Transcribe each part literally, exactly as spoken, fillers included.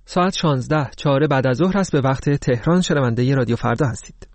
ساعت شانزده چهار بعد از ظهر است به وقت تهران. شنونده رادیو فردا هستید.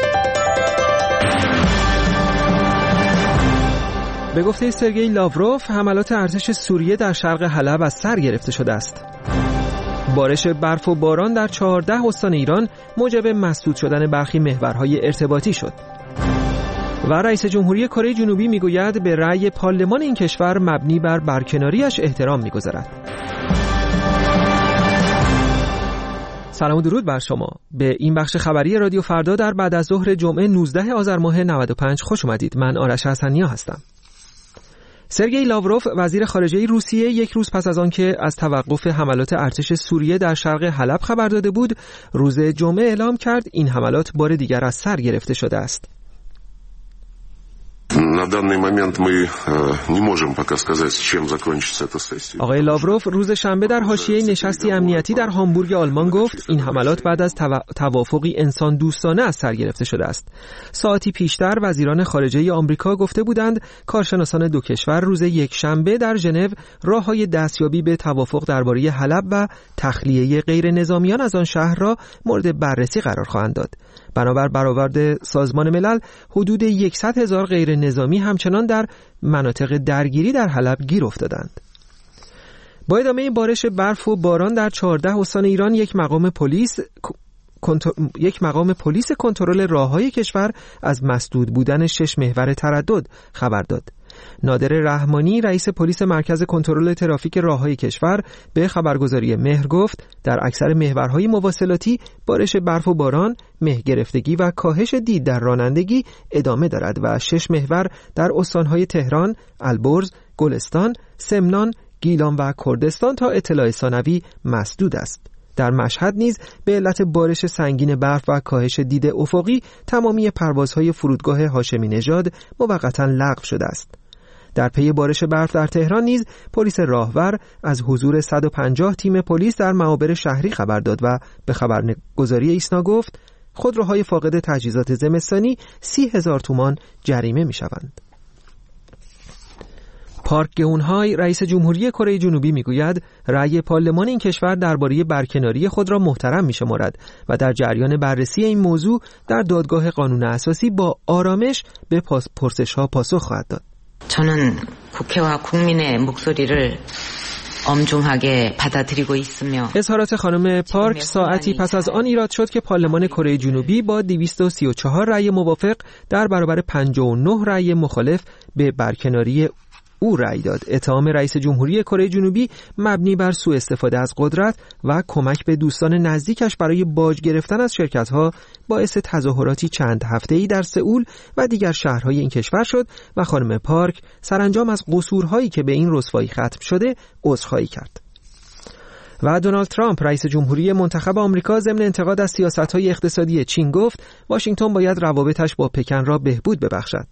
به گفته سرگئی لاوروف، حملات ارتش سوریه در شرق حلب از سر گرفته شده است. بارش برف و باران در چهارده استان ایران موجب مسدود شدن برخی محورهای ارتباطی شد. و رئیس جمهوری کره جنوبی میگوید به رأی پارلمان این کشور مبنی بر برکناریش احترام میگذارد. سلام و درود بر شما. به این بخش خبری رادیو فردا در بعد از ظهر جمعه نوزده آذر ماه نود و پنج خوش اومدید. من آرش حسنیا هستم. سرگئی لاوروف وزیر خارجه روسیه یک روز پس از آنکه از توقف حملات ارتش سوریه در شرق حلب خبر داده بود، روز جمعه اعلام کرد این حملات بار دیگر از سر گرفته شده است. На данный момент мы не можем пока сказать, чем закончится эта сессия. آقای لاوروف روز شنبه در حاشیه نشستی امنیتی در هامبورگ آلمان گفت این حملات بعد از توافقی انسان دوستانه از سر گرفته شده است. ساعتی پیشتر وزیران خارجه آمریکا گفته بودند کارشناسان دو کشور روز یک شنبه در ژنو راههای دستیابی به توافق درباره حلب و تخلیه غیر نظامیان از آن شهر را مورد بررسی قرار خواهند داد. بنابر برآورد سازمان ملل حدود صد هزار غیر نظامی همچنان در مناطق درگیری در حلب گیر افتادند. با ادامه بارش برف و باران در چهارده استان ایران یک مقام پلیس کنتر... یک مقام پلیس کنترل راههای کشور از مسدود بودن شش محور تردد خبر داد. نادر رحمانی رئیس پلیس مرکز کنترل ترافیک راههای کشور به خبرگزاری مهر گفت در اکثر محورهای مواصلاتی بارش برف و باران، مه گرفتگی و کاهش دید در رانندگی ادامه دارد و شش محور در استانهای تهران، البرز، گلستان، سمنان، گیلان و کردستان تا اطلاع ثانوی مسدود است. در مشهد نیز به علت بارش سنگین برف و کاهش دید افقی تمامی پروازهای فرودگاه هاشمی نژاد موقتا لغو شده است. در پی بارش برف در تهران نیز پلیس راهور از حضور صد و پنجاه تیم پلیس در معابر شهری خبر داد و به خبرگزاری ایسنا گفت خودروهای فاقد تجهیزات زمستانی سی هزار تومان جریمه می شوند. پارک گئونهای رئیس جمهوری کره جنوبی میگوید رأی پارلمان این کشور درباره برکناری خود را محترم می‌شمارد و در جریان بررسی این موضوع در دادگاه قانون اساسی با آرامش به پرسش‌ها پاسخ خواهد داد. 저는 국회와 국민의 목소리를 엄중하게 받아들이고 있으며 اظهارات خانم پارک ساعتی پس از آن ایراد شد که پارلمان کره جنوبی با دویست و سی و چهار رأی موافق در برابر پنجاه و نه رأی مخالف به برکناری او رأی داد. اتهام رئیس جمهوری کره جنوبی مبنی بر سوء استفاده از قدرت و کمک به دوستان نزدیکش برای باج گرفتن از شرکت‌ها باعث تظاهراتی چند هفته‌ای در سئول و دیگر شهرهای این کشور شد و خانم پارک سرانجام از قصورهایی که به این رسوایی ختم شده عذرخواهی کرد. و دونالد ترامپ رئیس جمهوری منتخب آمریکا ضمن انتقاد از سیاست‌های اقتصادی چین گفت واشنگتن باید روابطش با پکن را بهبود ببخشد.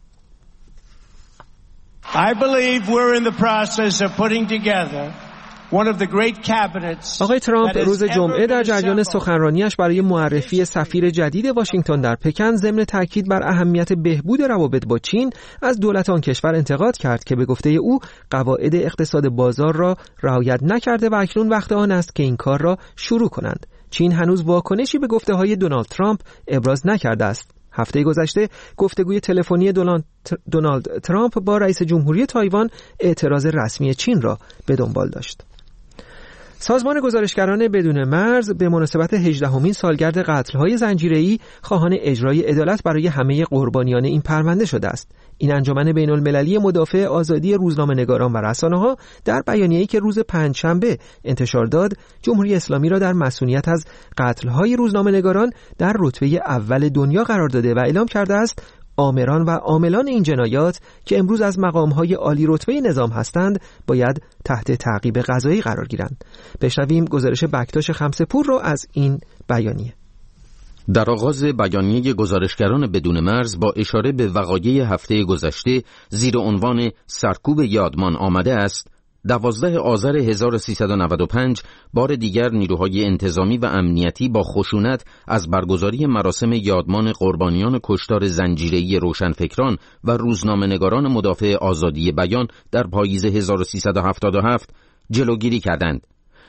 I believe we're in the process of putting together one of the great cabinets. آقای ترامپ روز جمعه در جریان سخنرانیش برای معرفی سفیر جدید واشنگتن در پکن ضمن تاکید بر اهمیت بهبود روابط با چین از دولت آن کشور انتقاد کرد که به گفته او قواعد اقتصاد بازار را رعایت نکرده و اکنون وقت آن است که این کار را شروع کنند. چین هنوز واکنشی به گفته‌های دونالد ترامپ ابراز نکرده است. هفته گذشته گفتگوی تلفنی دونالد ترامپ با رئیس جمهوری تایوان اعتراض رسمی چین را به دنبال داشت. سازمان گزارشگران بدون مرز به مناسبت هجدهمین سالگرد قتل‌های زنجیره‌ای خواهان اجرای عدالت برای همه قربانیان این پرونده شده است. این انجمن بین‌المللی مدافع آزادی روزنامه‌نگاران و رسانه‌ها در بیانیه‌ای که روز پنجشنبه انتشار داد، جمهوری اسلامی را در مسئولیت از قتل‌های روزنامه‌نگاران در رتبه اول دنیا قرار داده و اعلام کرده است آمران و عاملان این جنایات که امروز از مقام‌های عالی رتبه نظام هستند باید تحت تعقیب قضایی قرار گیرند. بشنویم گزارش بکتاش خمسه‌پور را از این بیانیه. در آغاز بیانیه گزارشگران بدون مرز با اشاره به وقایع هفته گذشته زیر عنوان سرکوب یادمان آمده است دوازده آذر هزار و سیصد و نود و پنج بار دیگر نیروهای انتظامی و امنیتی با خشونت از برگزاری مراسم یادمان قربانیان کشتار زنجیره‌ای روشنفکران و روزنامه‌نگاران مدافع آزادی بیان در پاییز هزار و سیصد و هفتاد و هفت جلوگیری کردند.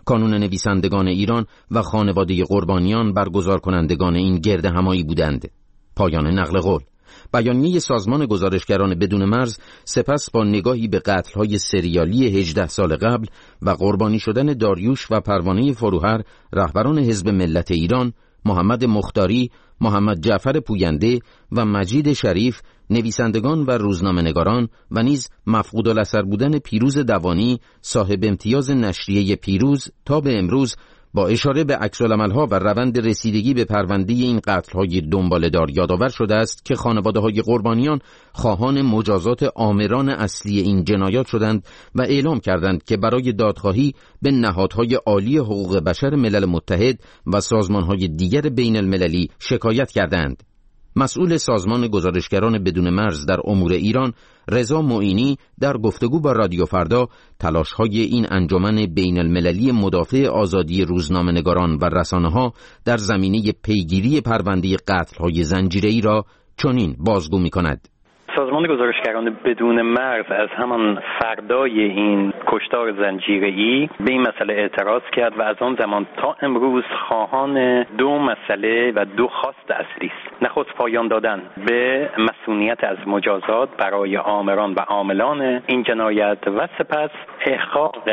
کانون نویسندگان ایران و خانواده قربانیان برگزار کنندگان این گرد همایی بودند. پایان نقل قول. بیانیه سازمان گزارشگران بدون مرز سپس با نگاهی به قتل‌های سریالی هجده سال قبل و قربانی شدن داریوش و پروانه فروهر، رهبران حزب ملت ایران، محمد مختاری، محمد جعفر پوینده و مجید شریف، نویسندگان و روزنامه‌نگاران و نیز مفقود الاثر بودن پیروز دوانی، صاحب امتیاز نشریه پیروز، تا به امروز با اشاره به عکس‌العمل‌ها و روند رسیدگی به پرونده این قتل‌های دنباله‌دار یادآور شده است که خانواده‌های قربانیان خواهان مجازات آمران اصلی این جنایات شدند و اعلام کردند که برای دادخواهی به نهادهای عالی حقوق بشر ملل متحد و سازمان‌های دیگر بین المللی شکایت کردند. مسئول سازمان گزارشگران بدون مرز در امور ایران، رضا معینی، در گفتگو با رادیو فردا تلاش‌های این انجمن بین المللی مدافع آزادی روزنامه‌نگاران و رسانه‌ها در زمینه پیگیری پرونده قتل‌های زنجیره‌ای را چنین بازگو می‌کند. سازمان گزارشگران بدون مرز از همان فردای این کشتار زنجیره‌ای به این مسئله اعتراض کرد و از آن زمان تا امروز خواهان دو مسئله و دو خواست اصلی است. نخست پایان دادن به مسئولیت از مجازات برای آمران و عاملان این جنایت و سپس احقاق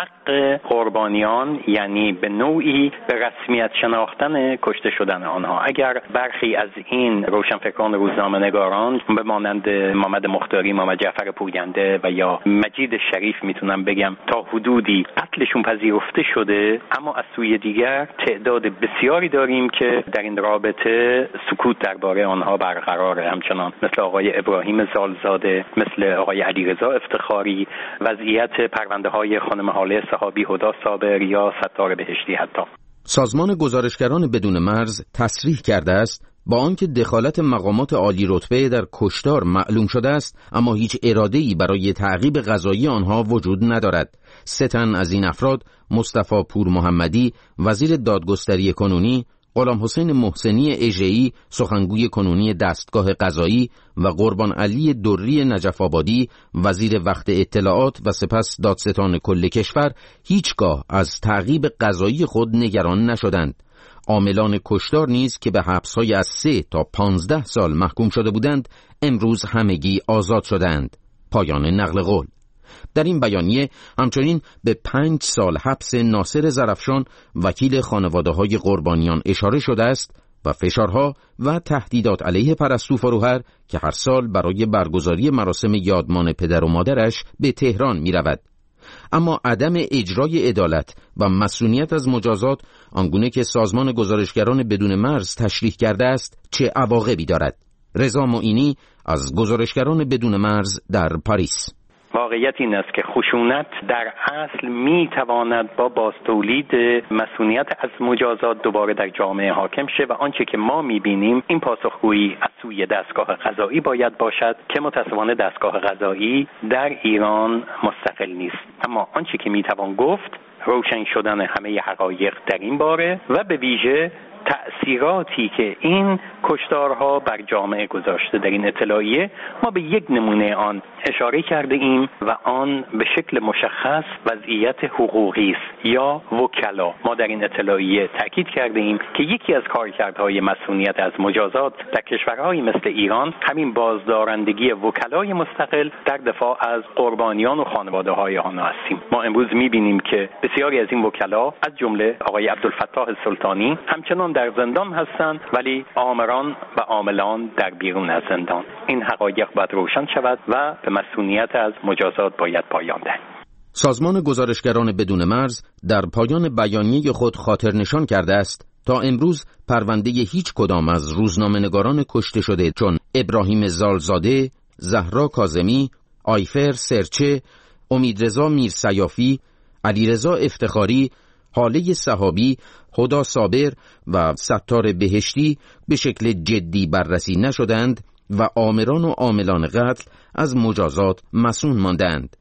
حق قربانیان، یعنی به نوعی به رسمیت شناختن کشته شدن آنها. اگر برخی از این روشنفکران روزنامه‌نگاران به مانند محمد مختاری، محمد جعفر پوینده و یا مجید شریف میتونم بگم تا حدودی قتلشون پذیرفته شده، اما از سوی دیگر تعداد بسیاری داریم که در این رابطه سکوت درباره آنها برقراره، همچنان مثل آقای ابراهیم زالزاده، مثل آقای علیرضا افتخاری، وضعیت پرونده های خانم حاله صحابی، هدا صابر یا ستار بهشتی. حتی سازمان گزارشگران بدون مرز تصریح کرده است با آنکه دخالت مقامات عالی رتبه در کشتار معلوم شده است، اما هیچ اراده‌ای برای تعقیب قضایی آنها وجود ندارد. سه تن از این افراد، مصطفی پور محمدی، وزیر دادگستری کنونی، غلام حسین محسنی اژه‌ای، سخنگوی کنونی دستگاه قضایی و قربان علی دری نجف آبادی، وزیر وقت اطلاعات و سپس دادستان کل کشور، هیچگاه از تعقیب قضایی خود نگران نشدند. عاملان کشتار نیز که به حبس‌های از سه تا پانزده سال محکوم شده بودند، امروز همگی آزاد شدند. پایان نقل قول. در این بیانیه همچنین به پنج سال حبس ناصر زرفشان، وکیل خانواده‌های قربانیان، اشاره شده است و فشارها و تهدیدات علیه پرستو فروهر که هر سال برای برگزاری مراسم یادمان پدر و مادرش به تهران می رود. اما عدم اجرای عدالت و مسئولیت از مجازات، آنگونه که سازمان گزارشگران بدون مرز تشریح کرده است، چه عواقبی دارد؟ رضا معینی از گزارشگران بدون مرز در پاریس: واقعیت این است که خشونت در اصل می تواند با بازتولید مسئولیت از مجازات دوباره در جامعه حاکم شه و آنچه که ما می بینیم این پاسخگویی از سوی دستگاه قضایی باید باشد که متأسفانه دستگاه قضایی در ایران مستقل نیست. اما آنچه که می توان گفت روشن شدن همه حقایق در این باره و به ویژه تأثیراتی که این کشتارها بر جامعه گذاشته. در این اطلاعیه ما به یک نمونه آن اشاره کرده ایم و آن به شکل مشخص وضعیت حقوقی است یا وکلا. ما در این اطلاعیه تاکید کرده ایم که یکی از کارکردهای مسئولیت از مجازات در کشورهای مثل ایران همین بازدارندگی وکلای مستقل در دفاع از قربانیان و خانواده‌های آنها هستیم. ما امروز می‌بینیم که بسیاری از این وکلا از جمله آقای عبدالفتاح سلطانی همچنان در زندان هستند، ولی آمران و عاملان در بیرون از زندان. این حقایق باید روشن شود و به مسئولیت از مجازات باید پایان دهیم. سازمان گزارشگران بدون مرز در پایان بیانیه خود خاطر نشان کرده است تا امروز پرونده هیچ کدام از روزنامه‌نگاران کشته شده چون ابراهیم زالزاده، زهرا کاظمی، آیفر سرچه، امیدرضا میرسیافی، علیرضا افتخاری، حاله صحابی، هدا صابر و ستار بهشتی به شکل جدی بررسی نشدند و آمران و عاملان قتل از مجازات مصون ماندند.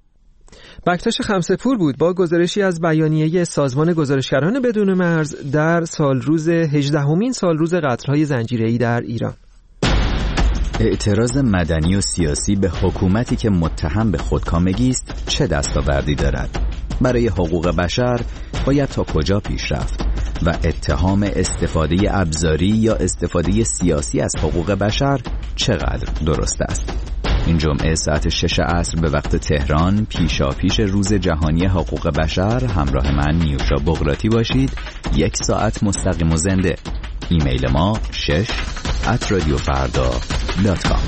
بکتاش خمسه‌پور بود با گزارشی از بیانیه سازمان گزارشگران بدون مرز در سالروز هجدهمین سالروز قتل‌های زنجیره‌ای در ایران. اعتراض مدنی و سیاسی به حکومتی که متهم به خودکامگی است چه دستاوردی دارد؟ برای حقوق بشر باید تا کجا پیش رفت و اتهام استفاده ابزاری یا استفاده سیاسی از حقوق بشر چقدر درست است؟ این جمعه ساعت شش عصر به وقت تهران پیشا پیش روز جهانی حقوق بشر همراه من نیوشا بغراتی باشید. یک ساعت مستقیم و زنده. ایمیل ما شش ات رادیو فردا دات کام.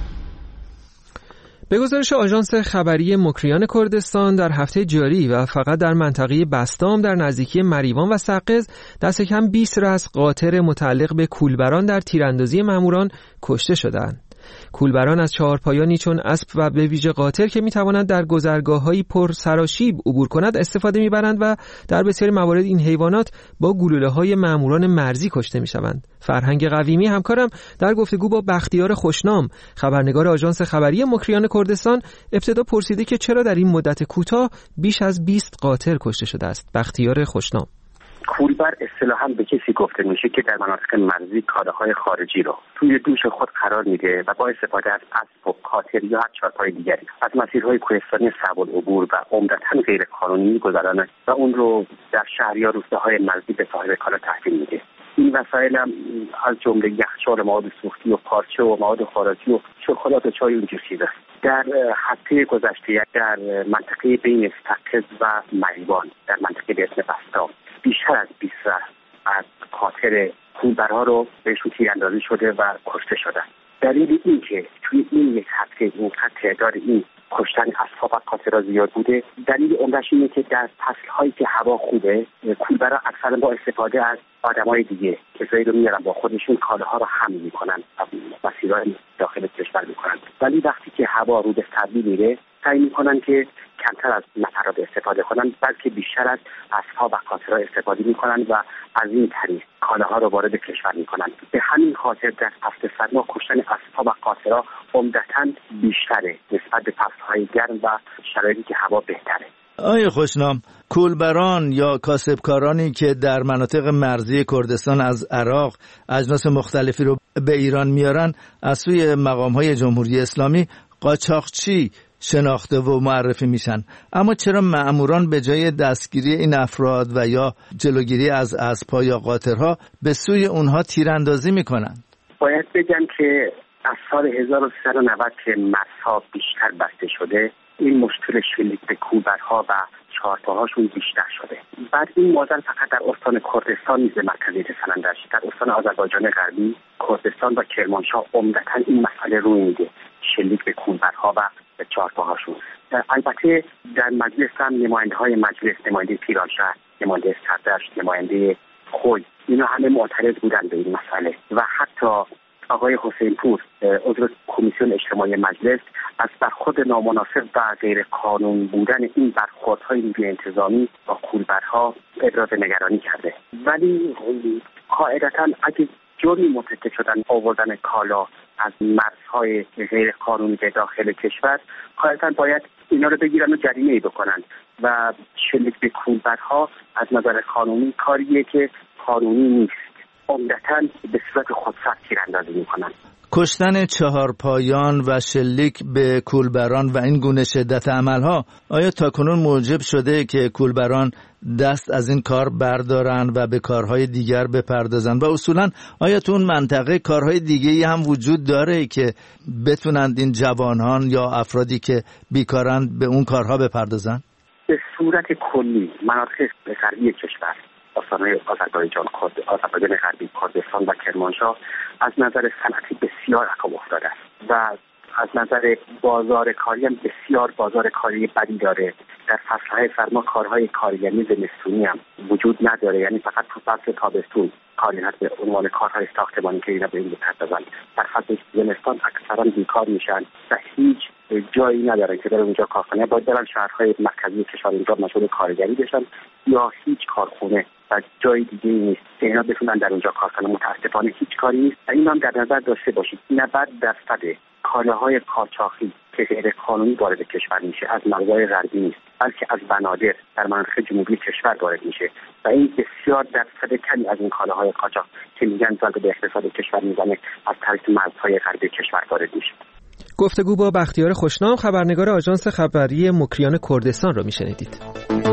به گزارش آژانس خبری مکریان کردستان در هفته جاری و فقط در منطقه بستام در نزدیکی مریوان و سقز دست کم بیست رأس قاطر متعلق به کولبران در تیراندازی ماموران کشته شدند. کولبران از چهارپایانی چون اسب و به ویژه قاطر که میتوانند در گذرگاه‌های پر سراشیب عبور کند استفاده میبرند و در بسیاری موارد این حیوانات با گلوله‌های ماموران مرزی کشته میشوند. فرهنگ قویمی همکارم در گفتگو با بختیار خوشنام خبرنگار آژانس خبری مکریان کردستان ابتدا پرسیده که چرا در این مدت کوتاه بیش از بیست قاطر کشته شده است. بختیار خوشنام: کولبر اصطلاحاً به کسی گفته میشه که در مناطق مرزی کالاهای خارجی رو توی دوش خود قرار میده و با استفاده از اسب و قاطر یا هر چهارپای دیگری از مسیرهای کوهستانی صعب العبور و عمدتاً غیر قانونی میگذرانه و اون رو در شهر یا روستاهای مرزی به صاحب کالا تحویل میده. این وسایل هم از جمله یخچال، مواد سوختی و پارچه و مواد خوراکی و شکلات و چای و اینجور چیزا. در هفته گذشته در منطقه بین سقز و مریوان در منطقه به اسم بستام بیشتر از بیست از قاطر کولبرها رو بهشون تیراندازی شده و کشته شدن. دلیل این که توی این یک هفته اینقدر تعداد این کشتن اصحاب از قاطرها زیاد بوده، دلیل عمده‌اش اینه که در فصل‌هایی که هوا خوبه کولبرها اکثرا با استفاده از آدمای دیگه کسایی رو میارن با خودشون کالاها رو حمل میکنن و مسیرهای داخل کشور میکنن، ولی وقتی که هوا رو به سردی میره سعی میکنن که کمتر از نفرات استفاده کنن بلکه بیشتر از اسب‌ها و قاطرها استفاده میکنن و از این طریق کالاها رو وارد کشور میکنن. به همین خاطر در فصل سرما کشتن اسب‌ها و قاطرها عمدتاً بیشتره نسبت به فصل‌های گرم و شرایطی که هوا بهتره. آقای خوشنام، کولبران یا کاسبکارانی که در مناطق مرزی کردستان از عراق اجناس مختلفی رو به ایران میارن از سوی مقام‌های جمهوری اسلامی قاچاقچی شناخته و معرفی میشن، اما چرا مأموران به جای دستگیری این افراد و یا جلوگیری از اسب‌ها یا قاطرها به سوی اونها تیراندازی میکنن؟ باید بگم که از سال هزار و سیصد و نود که مرزها بیشتر بسته شده این مشکل شلیک به کولبرها و چهارپاهاشون بیشتر شده. بعد این معضل فقط در استان کردستان نیز مرکزیت سنندش، در استان آذربایجان غربی، کردستان و کرمانشاه عمدتاً این مسئله روی میده، شلیک به کولبرها و چهارپاهاشون. البته در مجلس هم نماینده های مجلس، نماینده پیرانشهر، نماینده سردشت، نماینده خوی، اینا همه معترض بودن به این مسئله و حتی آقای حسین پور عضو کمیسیون اجتماعی مجلس از برخورد نامناسب و غیر قانون بودن این برخوردهای نیروی انتظامی با کولبرها ابراز نگرانی کرده. ولی قاعدتاً اگه جرمی مرتکب شدن آوردن کالا از مرزهای غیر قانونی به داخل کشور، قاعدتاً باید اینا رو بگیرن و جریمه‌ای بکنن و شلیک به کولبرها از نظر قانونی کاریه که قانونی نیست. عمدتاً به صورت خودسر تیراندازی میکنن. کشتن چهارپایان و شلیک به کولبران و این گونه شدت عملها آیا تاکنون موجب شده که کولبران دست از این کار بردارن و به کارهای دیگر بپردازن؟ و اصولاً آیا تو اون منطقه کارهای دیگه‌ای هم وجود داره که بتونند این جوانان یا افرادی که بیکارند به اون کارها بپردازن؟ به صورت کلی مناطق غربی کشور، استان‌های آذربایجان، آذربایجان غربی، کردستان و کرمانشاه از نظر صنعتی بسیار عقب افتاده است و از نظر بازار کاری هم بسیار بازار کاری بدی داره. در فصلهای سرما کارهای کارگری زمستونی هم وجود نداره، یعنی فقط تو فصل تابستون کاری هست به عنوان کارهای ساختمانی که اینا به این بپردازن. در فصل زمستان اکثرا بیکار میشن و هیچ جایی ندارن که در اونجا کار کنن، باید برن شهرهای مرکزی کشور اینجا مشغول کارگری بشن یا هیچ کارخونه و جای دیگه نیست که اینا بتونن در اونجا کار کنن. متاسفانه هیچ کاری نیست و این هم در نظر داشته باشید نود درصد کالاهای قاچاقی که غیر قانونی وارد کشور میشه از مرزهای غربی نیست، بلکه از بنادر در مناطق جنوبی کشور وارد میشه و این بسیار درصد کمی از این کالاهای قاچاق که میگن ضربه به اقتصاد کشور میزنه از طریق مرزهای غربی کشور وارد میشه. گفتگو با بختیار خوشنام خبرنگار آژانس خبری مکریان کردستان رو میشنیدید.